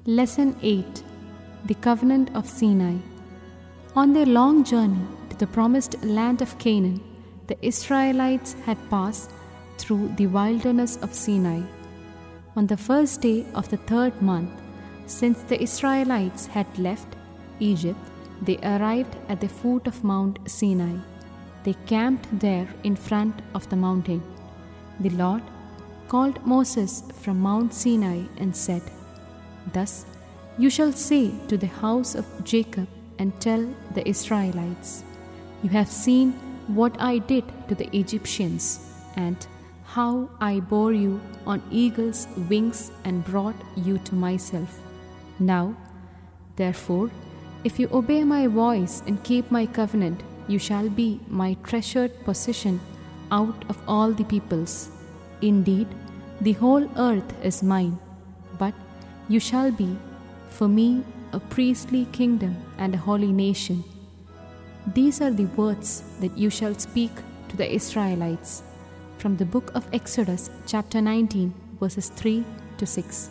Lesson 8. The Covenant of Sinai. On their long journey to the promised land of Canaan, the Israelites had passed through the wilderness of Sinai. On the first day of the third month, since the Israelites had left Egypt, they arrived at the foot of Mount Sinai. They camped there in front of the mountain. The Lord called Moses from Mount Sinai and said, "Thus you shall say to the house of Jacob and tell the Israelites, you have seen what I did to the Egyptians, and how I bore you on eagle's wings and brought you to myself. Now, therefore, if you obey my voice and keep my covenant, you shall be my treasured possession out of all the peoples. Indeed, the whole earth is mine, but you shall be for me a priestly kingdom and a holy nation. These are the words that you shall speak to the Israelites." From the book of Exodus, chapter 19, verses 3 to 6.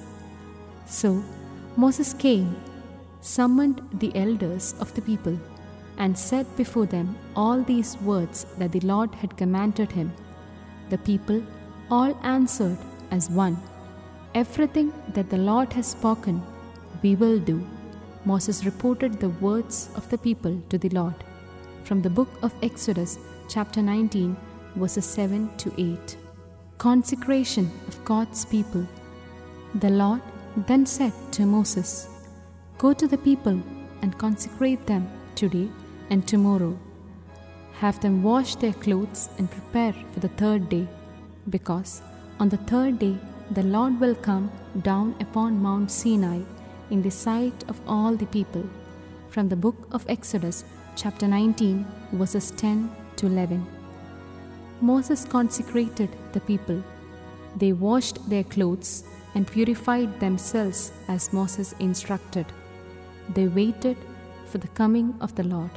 So Moses came, summoned the elders of the people, and said before them all these words that the Lord had commanded him. The people all answered as one, "Everything that the Lord has spoken, we will do." Moses reported the words of the people to the Lord. From the book of Exodus, chapter 19, verses 7 to 8. Consecration of God's people. The Lord then said to Moses, "Go to the people and consecrate them today and tomorrow. Have them wash their clothes and prepare for the third day, because on the third day the Lord will come down upon Mount Sinai in the sight of all the people." From the book of Exodus, chapter 19, verses 10 to 11. Moses consecrated the people. They washed their clothes and purified themselves as Moses instructed. They waited for the coming of the Lord.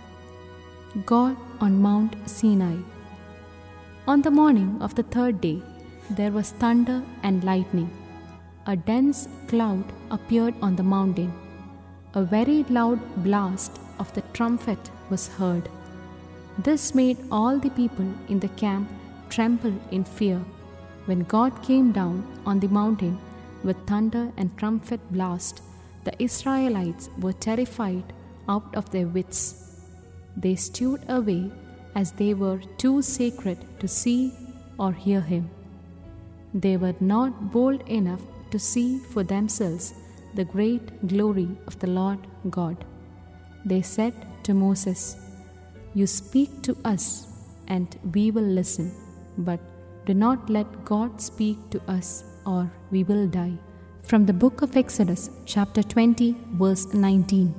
God on Mount Sinai. On the morning of the third day, there was thunder and lightning. A dense cloud appeared on the mountain. A very loud blast of the trumpet was heard. This made all the people in the camp tremble in fear. When God came down on the mountain with thunder and trumpet blast, the Israelites were terrified out of their wits. They stewed away as they were too sacred to see or hear him. They were not bold enough to see for themselves the great glory of the Lord God. They said to Moses, "You speak to us, and we will listen, but do not let God speak to us, or we will die." From the book of Exodus, chapter 20, verse 19.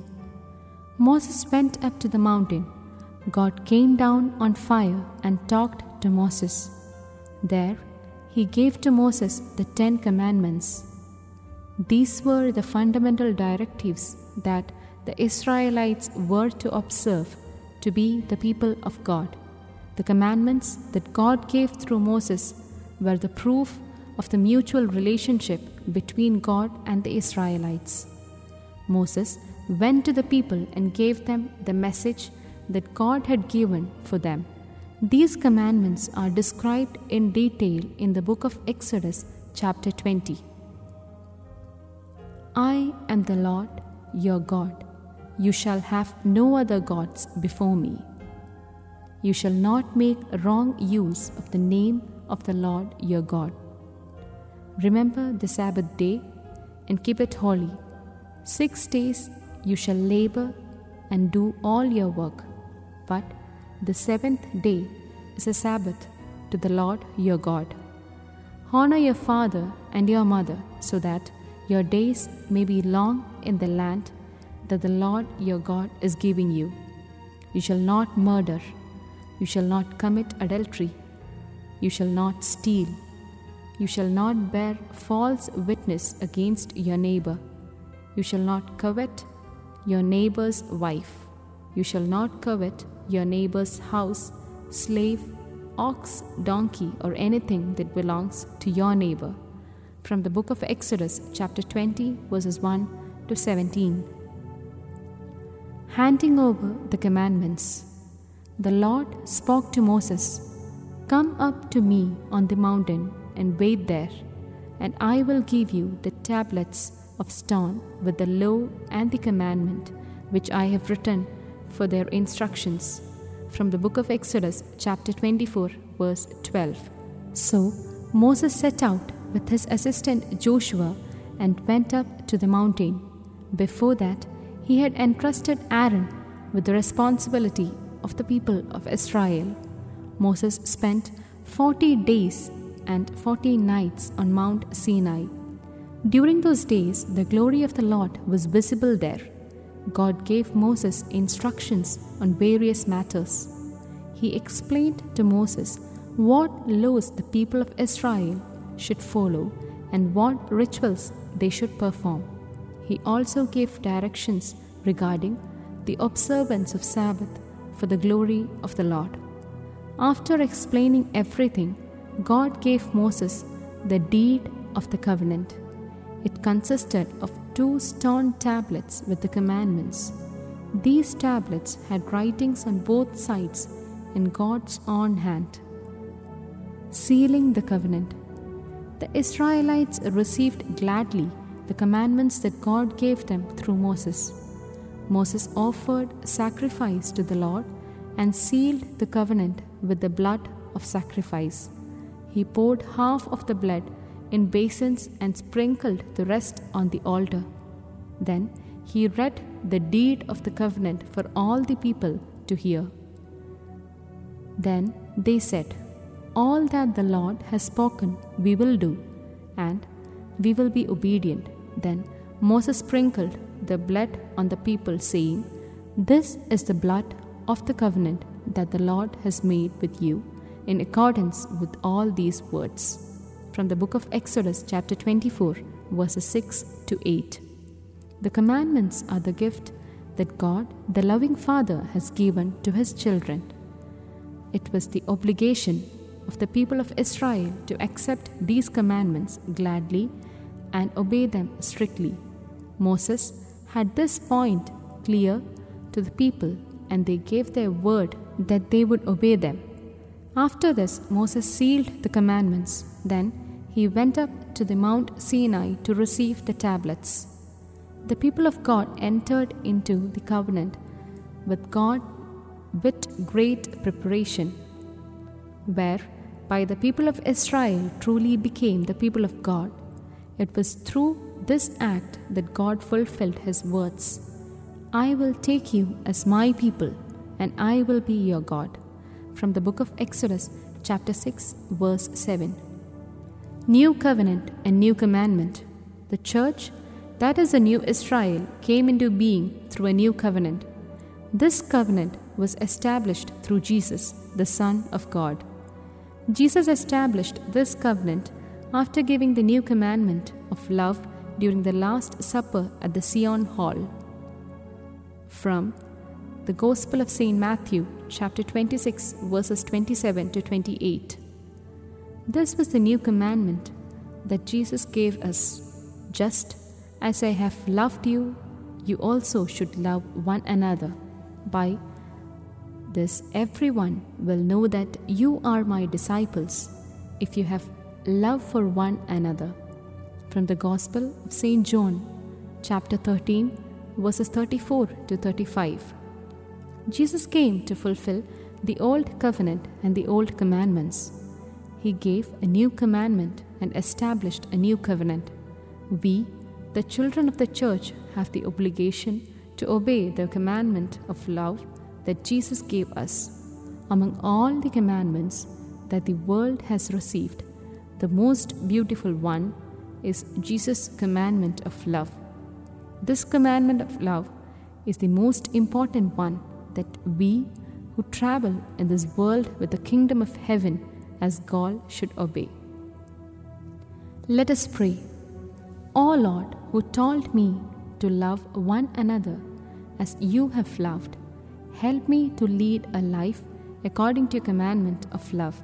Moses went up to the mountain. God came down on fire and talked to Moses. There, he gave to Moses the 10 Commandments. These were the fundamental directives that the Israelites were to observe to be the people of God. The commandments that God gave through Moses were the proof of the mutual relationship between God and the Israelites. Moses went to the people and gave them the message that God had given for them. These commandments are described in detail in the book of Exodus, chapter 20. "I am the Lord, your God. You shall have no other gods before me. You shall not make wrong use of the name of the Lord your God. Remember the Sabbath day and keep it holy. 6 days you shall labor and do all your work, but the 7th day is a Sabbath to the Lord your God. Honor your father and your mother, so that your days may be long in the land that the Lord your God is giving you. You shall not murder. You shall not commit adultery. You shall not steal. You shall not bear false witness against your neighbor. You shall not covet your neighbor's wife. You shall not covet your neighbor's house, slave, ox, donkey, or anything that belongs to your neighbor." From the book of Exodus, chapter 20, verses 1 to 17. Handing over the commandments. The Lord spoke to Moses, "Come up to me on the mountain and wait there, and I will give you the tablets of stone with the law and the commandment which I have written for their instructions." From the book of Exodus, chapter 24, verse 12. So Moses set out with his assistant Joshua and went up to the mountain. Before that, he had entrusted Aaron with the responsibility of the people of Israel. Moses spent 40 days and 40 nights on Mount Sinai. During those days, the glory of the Lord was visible there. God gave Moses instructions on various matters. He explained to Moses what laws the people of Israel should follow and what rituals they should perform. He also gave directions regarding the observance of Sabbath for the glory of the Lord. After explaining everything, God gave Moses the deed of the covenant. It consisted of 2 stone tablets with the commandments. These tablets had writings on both sides in God's own hand. Sealing the covenant. The Israelites received gladly the commandments that God gave them through Moses. Moses offered sacrifice to the Lord and sealed the covenant with the blood of sacrifice. He poured half of the blood in basins and sprinkled the rest on the altar. Then he read the deed of the covenant for all the people to hear. Then they said, "All that the Lord has spoken we will do, and we will be obedient." Then Moses sprinkled the blood on the people, saying, "This is the blood of the covenant that the Lord has made with you in accordance with all these words." From the book of Exodus, chapter 24, verses 6 to 8. The commandments are the gift that God, the loving Father, has given to His children. It was the obligation of the people of Israel to accept these commandments gladly and obey them strictly. Moses had this point clear to the people, and they gave their word that they would obey them. After this, Moses sealed the commandments. Then he went up to the Mount Sinai to receive the tablets. The people of God entered into the covenant with God with great preparation, whereby the people of Israel truly became the people of God. It was through this act that God fulfilled His words, "I will take you as my people, and I will be your God." From the book of Exodus, chapter 6, verse 7. New covenant and new commandment. The church, that is the new Israel, came into being through a new covenant. This covenant was established through Jesus, the Son of God. Jesus established this covenant after giving the new commandment of love during the Last Supper at the Zion Hall. From the Gospel of St. Matthew, chapter 26, verses 27 to 28. This was the new commandment that Jesus gave us. "Just as I have loved you, you also should love one another. By this everyone will know that you are my disciples, if you have love for one another." From the Gospel of St. John, chapter 13, verses 34 to 35. Jesus came to fulfill the old covenant and the old commandments. He gave a new commandment and established a new covenant. We, the children of the church, have the obligation to obey the commandment of love that Jesus gave us. Among all the commandments that the world has received, the most beautiful one is Jesus' commandment of love. This commandment of love is the most important one that we who travel in this world with the kingdom of heaven as goal should obey. Let us pray. O Lord, who told me to love one another as you have loved, help me to lead a life according to your commandment of love.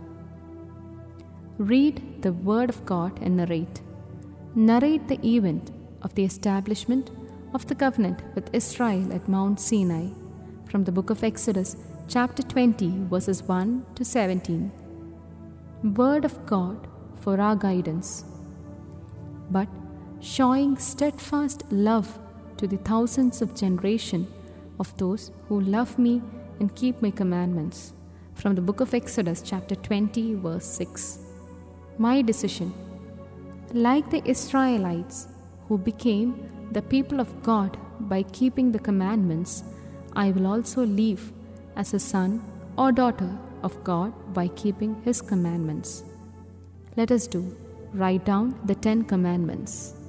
Read the Word of God and narrate. Narrate the event of the establishment of the covenant with Israel at Mount Sinai, from the book of Exodus, chapter 20, verses 1 to 17. Word of God for our guidance. But showing steadfast love to the thousands of generation of those who love me and keep my commandments. From the book of Exodus, chapter 20, verse 6. My decision. Like the Israelites who became the people of God by keeping the commandments, I will also live as a son or daughter of God by keeping His commandments. Let us do. Write down the 10 commandments.